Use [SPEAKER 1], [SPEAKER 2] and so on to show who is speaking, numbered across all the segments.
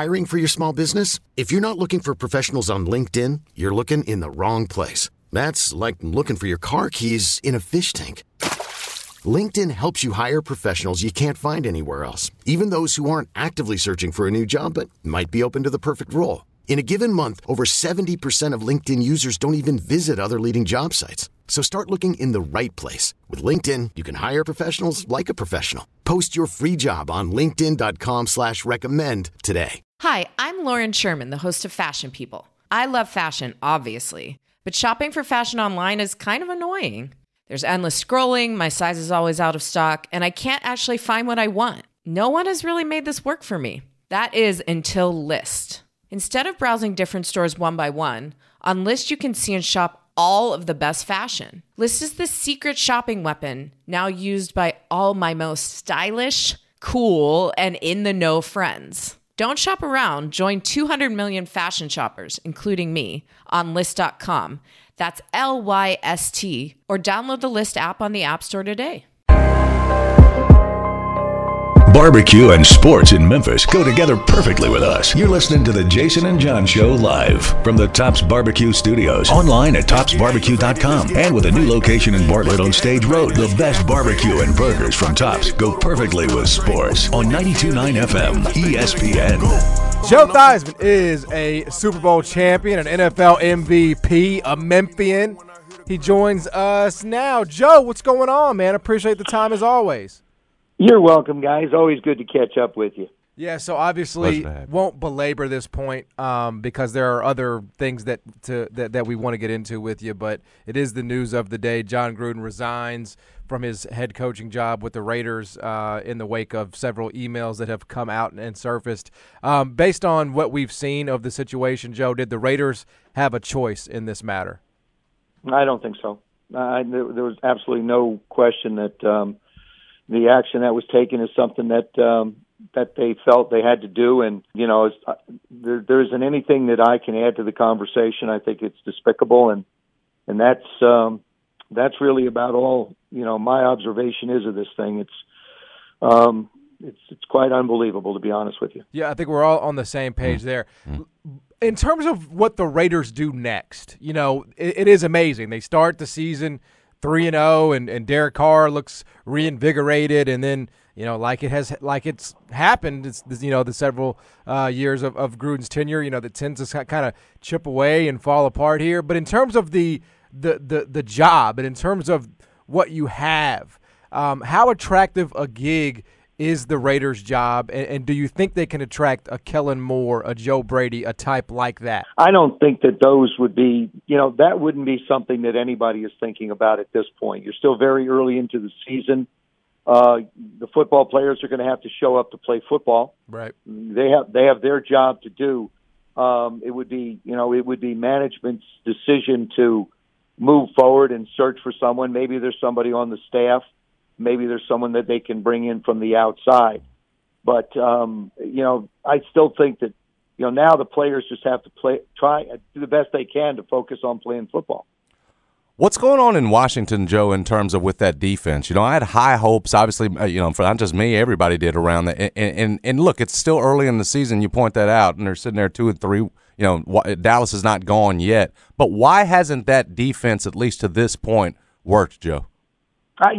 [SPEAKER 1] Hiring for your small business? If you're not looking for professionals on LinkedIn, you're looking in the wrong place. That's like looking for your car keys in a fish tank. LinkedIn helps you hire professionals you can't find anywhere else, even those who aren't actively searching for a new job but might be open to the perfect role. In a given month, over 70% of LinkedIn users don't even visit other leading job sites. So start looking in the right place. With LinkedIn, you can hire professionals like a professional. Post your free job on linkedin.com/recommend today.
[SPEAKER 2] Hi, I'm Lauren Sherman, the host of Fashion People. I love fashion, obviously, but shopping for fashion online is kind of annoying. There's endless scrolling, my size is always out of stock, and I can't actually find what I want. No one has really made this work for me. That is until Lyst. Instead of browsing different stores one by one, on Lyst you can see and shop all of the best fashion. Lyst is the secret shopping weapon now used by all my most stylish, cool, and in-the-know friends. Don't shop around. Join 200 million fashion shoppers, including me, on Lyst.com. That's LYST, or download the Lyst app on the App Store today.
[SPEAKER 3] Barbecue and sports in Memphis go together perfectly with us. You're listening to the Jason and John Show live from the Tops Barbecue Studios. Online at topsbarbecue.com. And with a new location in Bartlett on Stage Road, the best barbecue and burgers from Tops go perfectly with sports on 92.9 FM ESPN.
[SPEAKER 4] Joe Theismann is a Super Bowl champion, an NFL MVP, a Memphian. He joins us now. Joe, what's going on, man? Appreciate the time as always.
[SPEAKER 5] You're welcome, guys. Always good to catch up with you.
[SPEAKER 4] Yeah, so obviously won't belabor this point because there are other things that we want to get into with you, but it is the news of the day. Jon Gruden resigns from his head coaching job with the Raiders in the wake of several emails that have come out and surfaced. Based on what we've seen of the situation, Joe, did the Raiders have a choice in this matter?
[SPEAKER 5] I don't think so. There was absolutely no question that the action that was taken is something that they felt they had to do, and there isn't anything that I can add to the conversation. I think it's despicable, and that's really about all my observation is of this thing. It's quite unbelievable, to be honest with you.
[SPEAKER 4] Yeah, I think we're all on the same page there. In terms of what the Raiders do next, it is amazing. They start the season 3-0, and Derek Carr looks reinvigorated, and then like it's happened. It's the several years of Gruden's tenure, that tends to kind of chip away and fall apart here. But in terms of the job, and in terms of what you have, how attractive a gig is the Raiders' job, and do you think they can attract a Kellen Moore, a Joe Brady, a type like that?
[SPEAKER 5] I don't think that those would be, that wouldn't be something that anybody is thinking about at this point. You're still very early into the season. The football players are going to have to show up to play football.
[SPEAKER 4] Right.
[SPEAKER 5] They have their job to do. It would be management's decision to move forward and search for someone. Maybe there's somebody on the staff. Maybe there's someone that they can bring in from the outside. But, I still think that, now the players just have to try do the best they can to focus on playing football.
[SPEAKER 6] What's going on in Washington, Joe, in terms of with that defense? I had high hopes, obviously, for not just me, everybody did around that. And look, it's still early in the season. You point that out, and they're sitting there 2-3. Dallas is not gone yet. But why hasn't that defense, at least to this point, worked, Joe?
[SPEAKER 5] I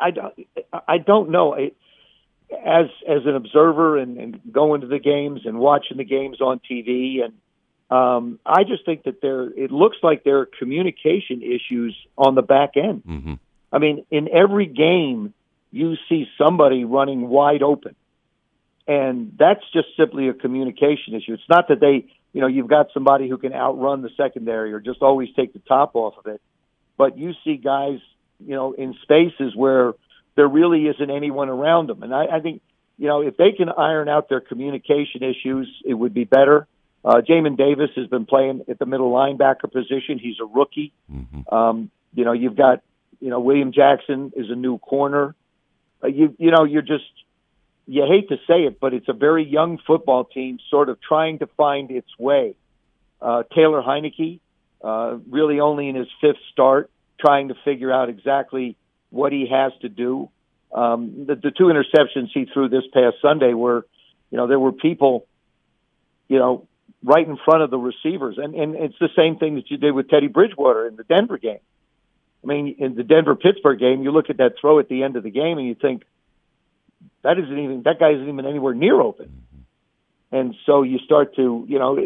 [SPEAKER 5] don't know. As an observer and going to the games and watching the games on TV, and I just think that it looks like there are communication issues on the back end.
[SPEAKER 6] Mm-hmm.
[SPEAKER 5] I mean, in every game, you see somebody running wide open, and that's just simply a communication issue. It's not that you've got somebody who can outrun the secondary or just always take the top off of it, but you see guys in spaces where there really isn't anyone around them. And I think, if they can iron out their communication issues, it would be better. Jamin Davis has been playing at the middle linebacker position. He's a rookie.
[SPEAKER 6] Mm-hmm.
[SPEAKER 5] You've got, William Jackson is a new corner. You hate to say it, but it's a very young football team sort of trying to find its way. Taylor Heineke, really only in his fifth start, trying to figure out exactly what he has to do. The two interceptions he threw this past Sunday were, there were people right in front of the receivers. And it's the same thing that you did with Teddy Bridgewater in the Denver game. I mean, in the Denver-Pittsburgh game, you look at that throw at the end of the game and you think, that guy isn't even anywhere near open. And so you start to,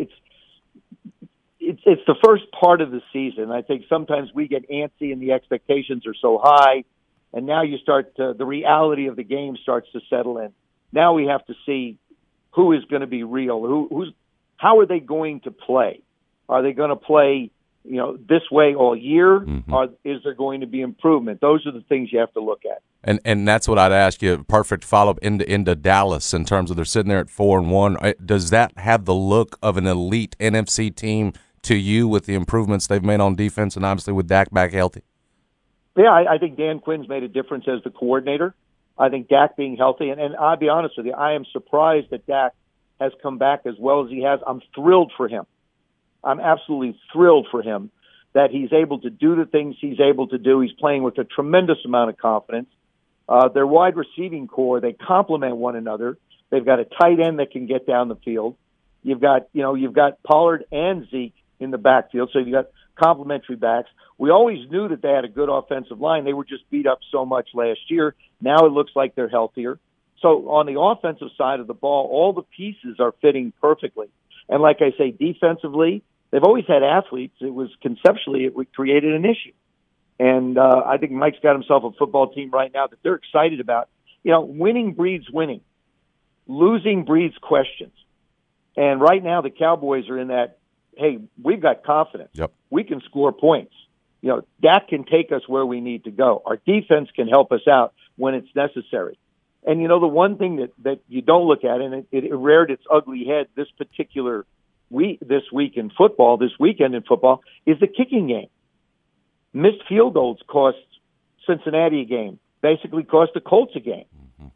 [SPEAKER 5] it's the first part of the season. I think sometimes we get antsy and the expectations are so high, and now the reality of the game starts to settle in. Now we have to see who is going to be real, how are they going to play? Are they going to play, this way all year? Or is there going to be improvement? Those are the things you have to look at.
[SPEAKER 6] And that's what I'd ask you. Perfect follow-up into Dallas in terms of they're sitting there at 4-1. Does that have the look of an elite NFC team to you with the improvements they've made on defense and obviously with Dak back healthy?
[SPEAKER 5] Yeah, I think Dan Quinn's made a difference as the coordinator. I think Dak being healthy, and I'll be honest with you, I am surprised that Dak has come back as well as he has. I'm thrilled for him. I'm absolutely thrilled for him that he's able to do the things he's able to do. He's playing with a tremendous amount of confidence. Their wide receiving core, they complement one another. They've got a tight end that can get down the field. You've got Pollard and Zeke in the backfield, so you've got complementary backs. We always knew that they had a good offensive line. They were just beat up so much last year. Now it looks like they're healthier. So on the offensive side of the ball, all the pieces are fitting perfectly. And like I say, defensively, they've always had athletes. It created an issue. And I think Mike's got himself a football team right now that they're excited about. Winning breeds winning. Losing breeds questions. And right now the Cowboys are in that, hey, we've got confidence.
[SPEAKER 6] Yep.
[SPEAKER 5] We can score points. Dak can take us where we need to go. Our defense can help us out when it's necessary. And, the one thing that you don't look at, and it reared its ugly head this weekend in football, is the kicking game. Missed field goals cost Cincinnati a game, basically cost the Colts a game,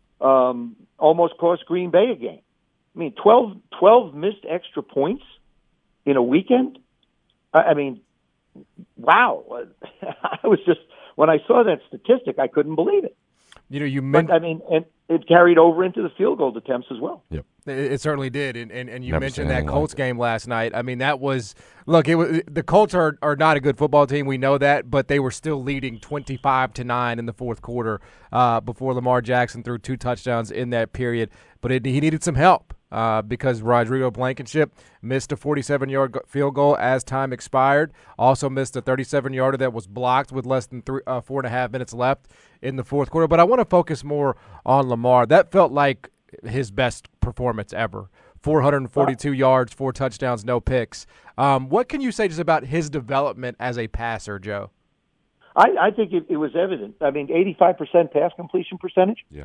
[SPEAKER 5] almost cost Green Bay a game. I mean, 12 missed extra points in a weekend? I mean, wow. When I saw that statistic, I couldn't believe it. And it carried over into the field goal attempts as well.
[SPEAKER 6] Yep.
[SPEAKER 4] It certainly did, and you
[SPEAKER 6] Never
[SPEAKER 4] mentioned
[SPEAKER 6] seen
[SPEAKER 4] that
[SPEAKER 6] anything
[SPEAKER 4] Colts
[SPEAKER 6] like
[SPEAKER 4] game last night. I mean, that was the Colts are not a good football team. We know that, but they were still leading 25-9 in the fourth quarter before Lamar Jackson threw 2 touchdowns in that period. But he needed some help because Rodrigo Blankenship missed a 47-yard field goal as time expired. Also missed a 37-yarder that was blocked with less than 4.5 minutes left in the fourth quarter. But I want to focus more on Lamar. That felt like his best performance ever. 442 yards, 4 touchdowns, no picks. What can you say just about his development as a passer, Joe?
[SPEAKER 5] I think it was evident. I mean, 85% pass completion percentage.
[SPEAKER 6] Yeah.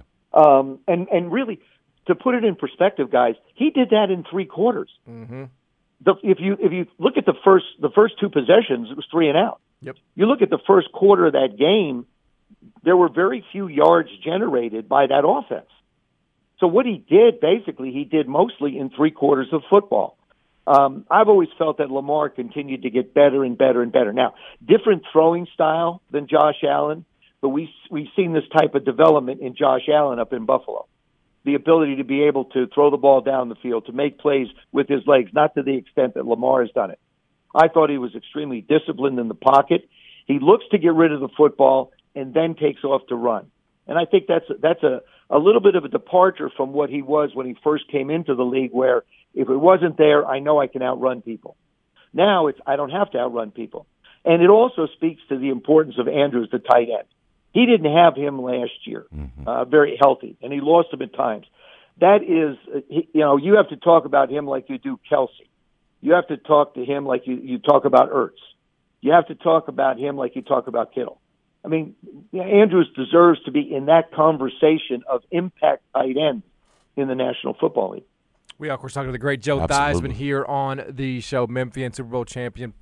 [SPEAKER 5] And really, to put it in perspective, guys, he did that in 3 quarters.
[SPEAKER 4] Mm-hmm.
[SPEAKER 5] If you look at the first 2 possessions, it was 3 and out.
[SPEAKER 4] Yep.
[SPEAKER 5] You look at the first quarter of that game, there were very few yards generated by that offense. So what he did, basically, he did mostly in 3 quarters of football. I've always felt that Lamar continued to get better and better and better. Now, different throwing style than Josh Allen, but we've seen this type of development in Josh Allen up in Buffalo. The ability to be able to throw the ball down the field, to make plays with his legs, not to the extent that Lamar has done it. I thought he was extremely disciplined in the pocket. He looks to get rid of the football and then takes off to run. And I think that's a little bit of a departure from what he was when he first came into the league, where if it wasn't there, I know I can outrun people. Now I don't have to outrun people. And it also speaks to the importance of Andrews, the tight end. He didn't have him last year, very healthy, and he lost him at times. That is, you have to talk about him like you do Kelsey. You have to talk to him like you talk about Ertz. You have to talk about him like you talk about Kittle. I mean, Andrews deserves to be in that conversation of impact tight end in the National Football League.
[SPEAKER 4] We are, of course, talking to the great Joe Theismann here on the show, Memphian Super Bowl champion,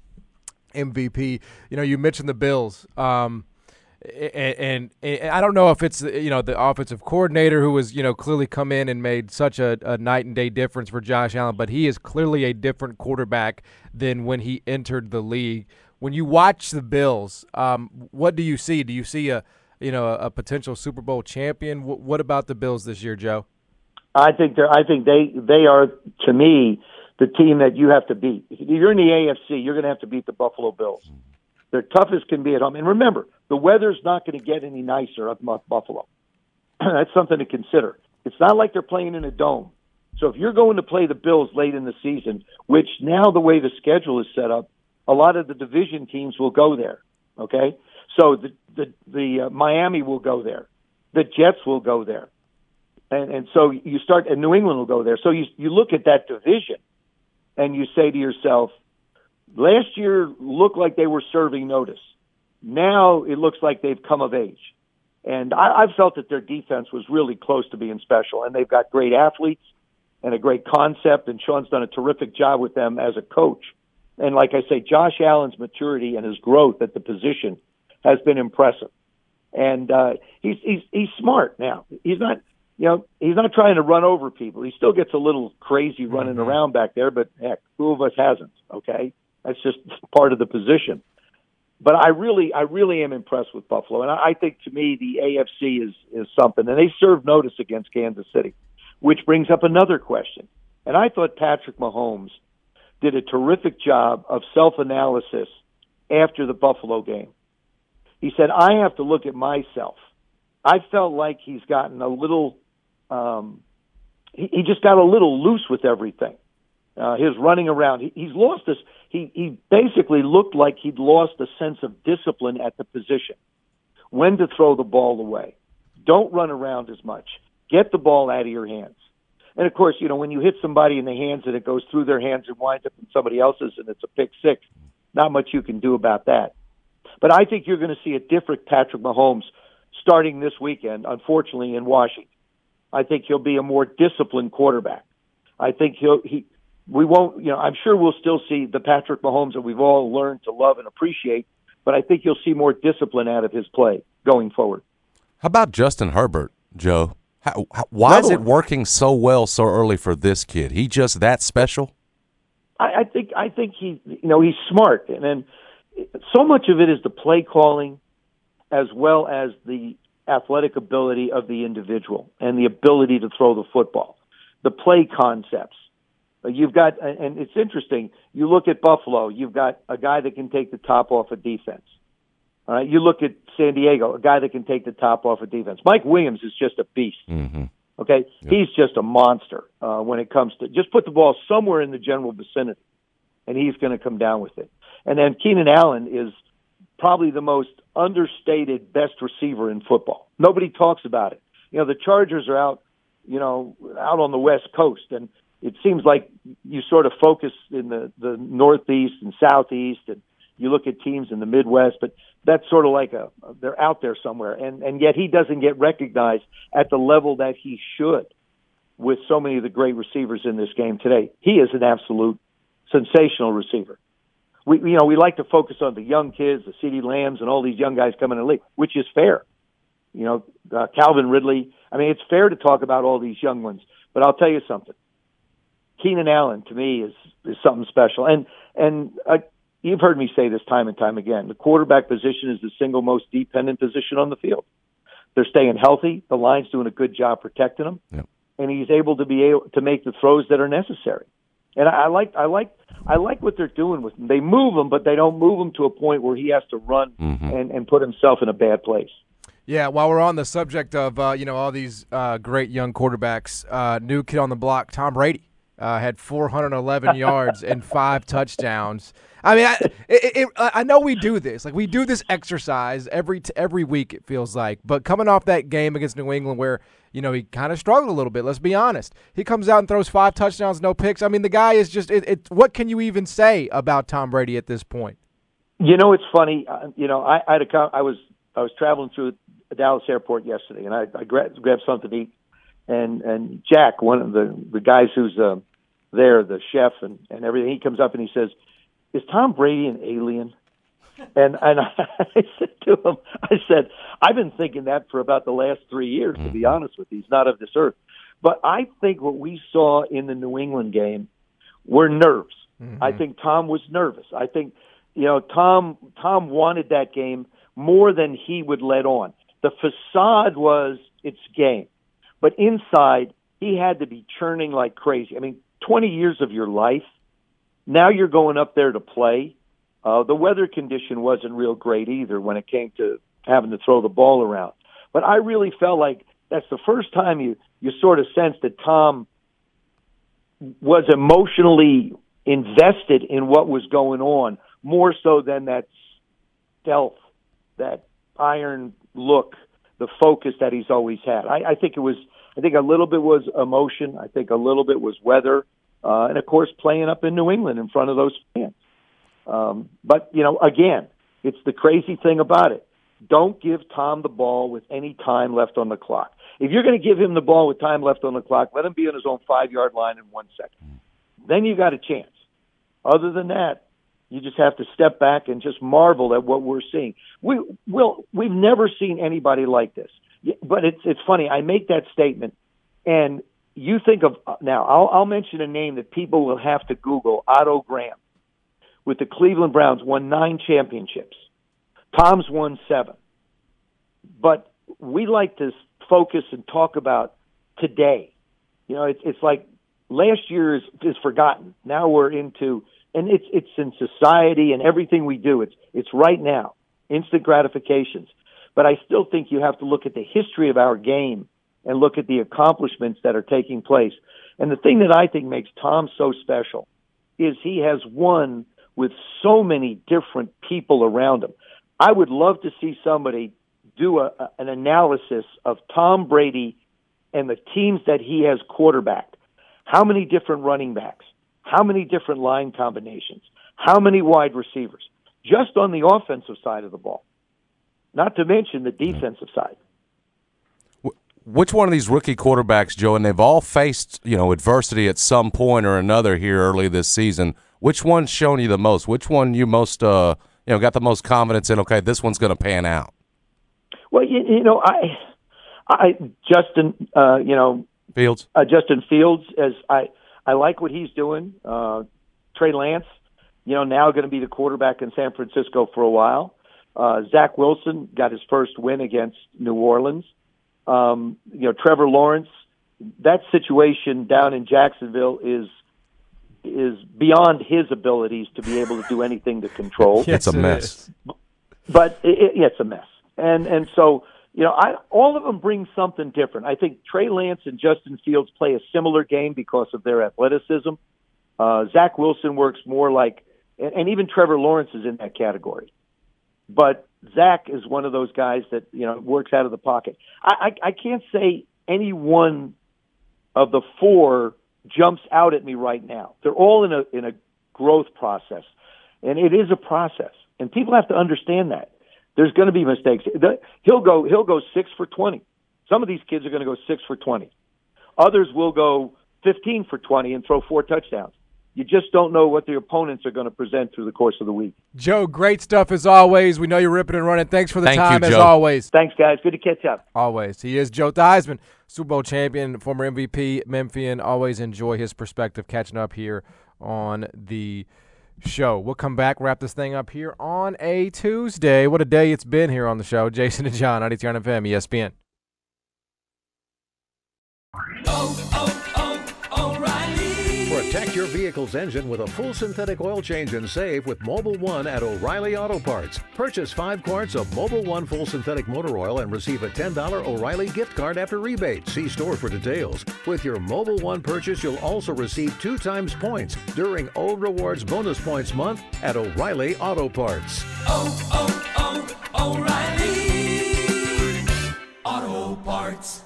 [SPEAKER 4] MVP. You mentioned the Bills. And I don't know if it's the offensive coordinator who was clearly come in and made such a night and day difference for Josh Allen, but he is clearly a different quarterback than when he entered the league. When you watch the Bills, what do you see? Do you see a potential Super Bowl champion? What about the Bills this year, Joe?
[SPEAKER 5] I think they are, to me, the team that you have to beat. If you're in the AFC, you're going to have to beat the Buffalo Bills. They're tough as can be at home. And remember, the weather's not going to get any nicer up in Buffalo. That's something to consider. It's not like they're playing in a dome. So if you're going to play the Bills late in the season, which now the way the schedule is set up, a lot of the division teams will go there. Okay, so the Miami will go there, the Jets will go there, and so you start, and New England will go there. So you look at that division, and you say to yourself, last year looked like they were serving notice. Now it looks like they've come of age. And I've felt that their defense was really close to being special, and they've got great athletes and a great concept, and Sean's done a terrific job with them as a coach. And like I say, Josh Allen's maturity and his growth at the position has been impressive. And he's smart now. He's not trying to run over people. He still gets a little crazy running around back there, but heck, who of us hasn't? Okay, that's just part of the position. But I really am impressed with Buffalo, and I think to me the AFC is something, and they served notice against Kansas City, which brings up another question. And I thought Patrick Mahomes did a terrific job of self-analysis after the Buffalo game. He said, I have to look at myself. I felt like he's gotten a little he just got a little loose with everything. His running around, he's lost this. He basically looked like he'd lost a sense of discipline at the position. When to throw the ball away. Don't run around as much. Get the ball out of your hands. And, of course, when you hit somebody in the hands and it goes through their hands and winds up in somebody else's and it's a pick six, not much you can do about that. But I think you're going to see a different Patrick Mahomes starting this weekend, unfortunately, in Washington. I think he'll be a more disciplined quarterback. I think we won't, I'm sure we'll still see the Patrick Mahomes that we've all learned to love and appreciate, but I think you'll see more discipline out of his play going forward.
[SPEAKER 6] How about Justin Herbert, Joe? Why is it working so well so early for this kid? He just that special?
[SPEAKER 5] I think he's smart, and then so much of it is the play calling, as well as the athletic ability of the individual and the ability to throw the football, the play concepts. You've got, and it's interesting. You look at Buffalo. You've got a guy that can take the top off of defense. All right, you look at San Diego, a guy that can take the top off of defense. Mike Williams is just a beast. Mm-hmm. Okay, yep. He's just a monster when it comes to just put the ball somewhere in the general vicinity, and he's going to come down with it. And then Keenan Allen is probably the most understated best receiver in football. Nobody talks about it. The Chargers are out on the West Coast, and it seems like you sort of focus in the Northeast and Southeast, and you look at teams in the Midwest, but that's sort of like they're out there somewhere. And yet he doesn't get recognized at the level that he should with so many of the great receivers in this game today. He is an absolute sensational receiver. We like to focus on the young kids, the CeeDee Lambs, and all these young guys coming in the league, which is fair. Calvin Ridley. I mean, it's fair to talk about all these young ones, but I'll tell you something. Keenan Allen, to me, is something special. And you've heard me say this time and time again. The quarterback position is the single most dependent position on the field. They're staying healthy. The line's doing a good job protecting them. Yep. And he's able to make the throws that are necessary. And I like what they're doing with him. They move him, but they don't move him to a point where he has to run and put himself in a bad place.
[SPEAKER 4] Yeah, while we're on the subject of all these great young quarterbacks, new kid on the block, Tom Brady. Had 411 yards and 5 touchdowns. I mean, I know we do this. Like, we do this exercise every week, it feels like. But coming off that game against New England where, he kind of struggled a little bit, let's be honest. He comes out and throws 5 touchdowns, no picks. I mean, the guy is just what can you even say about Tom Brady at this point? It's
[SPEAKER 5] funny. I was traveling through the Dallas airport yesterday, and I grabbed something to eat. And Jack, one of the guys who's there, the chef and everything, he comes up and he says, "Is Tom Brady an alien?" And I said to him, I've been thinking that for about the last 3 years, to be honest with you. He's not of this earth. But I think what we saw in the New England game were nerves. Mm-hmm. I think Tom was nervous. I think, Tom wanted that game more than he would let on. The facade was it's game. But inside, he had to be churning like crazy. I mean, 20 years of your life. Now you're going up there to play. The weather condition wasn't real great either when it came to having to throw the ball around. But I really felt like that's the first time you sort of sensed that Tom was emotionally invested in what was going on, more so than that stealth, that iron look, the focus that he's always had. I think a little bit was emotion. I think a little bit was weather. And, of course, playing up in New England in front of those fans. But, again, it's the crazy thing about it. Don't give Tom the ball with any time left on the clock. If you're going to give him the ball with time left on the clock, let him be on his own 5-yard line in 1 second. Then you got a chance. Other than that, you just have to step back and just marvel at what we're seeing. We've never seen anybody like this. But it's funny. I make that statement, and you think of now. I'll mention a name that people will have to Google: Otto Graham, with the Cleveland Browns, won 9 championships. Tom's won 7. But we like to focus and talk about today. It's like last year is forgotten. Now we're into, and it's in society and everything we do. It's right now, instant gratifications. But I still think you have to look at the history of our game and look at the accomplishments that are taking place. And the thing that I think makes Tom so special is he has won with so many different people around him. I would love to see somebody do an analysis of Tom Brady and the teams that he has quarterbacked. How many different running backs? How many different line combinations? How many wide receivers? Just on the offensive side of the ball. Not to mention the defensive side.
[SPEAKER 6] Which one of these rookie quarterbacks, Joe, and they've all faced, adversity at some point or another here early this season, which one's shown you the most? Which one you most, got the most confidence in, okay, this one's going to pan out?
[SPEAKER 5] Well, Justin Fields, as I like what he's doing. Trey Lance, now going to be the quarterback in San Francisco for a while. Zach Wilson got his first win against New Orleans. Trevor Lawrence, that situation down in Jacksonville is beyond his abilities to be able to do anything to control.
[SPEAKER 6] It's a mess.
[SPEAKER 5] But it's a mess. And so, all of them bring something different. I think Trey Lance and Justin Fields play a similar game because of their athleticism. Zach Wilson works more like, and even Trevor Lawrence is in that category. But Zach is one of those guys that, works out of the pocket. I can't say any one of the 4 jumps out at me right now. They're all in a growth process, and it is a process. And people have to understand that. There's going to be mistakes. He'll go 6 for 20. Some of these kids are going to go 6 for 20. Others will go 15 for 20 and throw 4 touchdowns. You just don't know what the opponents are going to present through the course of the week.
[SPEAKER 4] Joe, great stuff as always. We know you're ripping and running. Thanks for the time as always.
[SPEAKER 5] Thanks, guys. Good to catch up.
[SPEAKER 4] Always. He is Joe Theismann, Super Bowl champion, former MVP, Memphian. Always enjoy his perspective catching up here on the show. We'll come back, wrap this thing up here on a Tuesday. What a day it's been here on the show. Jason and John, 93 FM, ESPN.
[SPEAKER 7] Protect your vehicle's engine with a full synthetic oil change and save with Mobil 1 at O'Reilly Auto Parts. Purchase 5 quarts of Mobil 1 full synthetic motor oil and receive a $10 O'Reilly gift card after rebate. See store for details. With your Mobil 1 purchase, you'll also receive 2 times points during O Rewards Bonus Points Month at O'Reilly Auto Parts.
[SPEAKER 8] O'Reilly Auto Parts.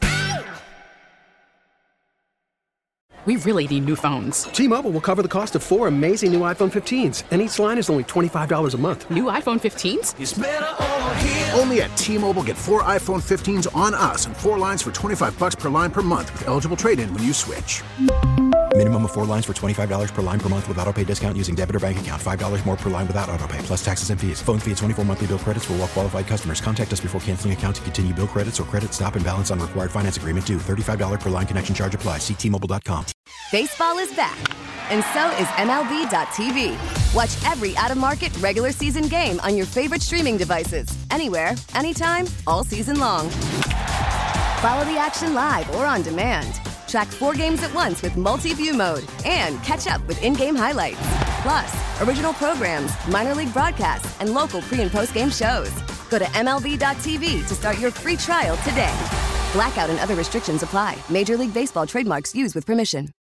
[SPEAKER 9] We really need new phones.
[SPEAKER 10] T-Mobile will cover the cost of 4 amazing new iPhone 15s, and each line is only $25 a month.
[SPEAKER 9] New iPhone 15s?
[SPEAKER 8] It's better over here.
[SPEAKER 11] Only at T-Mobile, get 4 iPhone 15s on us and 4 lines for $25 per line per month with eligible trade-in when you switch.
[SPEAKER 12] Minimum of 4 lines for $25 per line per month with autopay discount using debit or bank account. $5 more per line without autopay, plus taxes and fees. Phone fee at 24 monthly bill credits for well-qualified customers. Contact us before canceling account to continue bill credits or credit stop and balance on required finance agreement due. $35 per line connection charge applies. See T-Mobile.com.
[SPEAKER 13] Baseball is back, and so is MLB.tv. Watch every out-of-market regular season game on your favorite streaming devices. Anywhere, anytime, all season long. Follow the action live or on demand. Track 4 games at once with multi-view mode and catch up with in-game highlights. Plus, original programs, minor league broadcasts, and local pre- and post-game shows. Go to MLB.tv to start your free trial today. Blackout and other restrictions apply. Major League Baseball trademarks used with permission.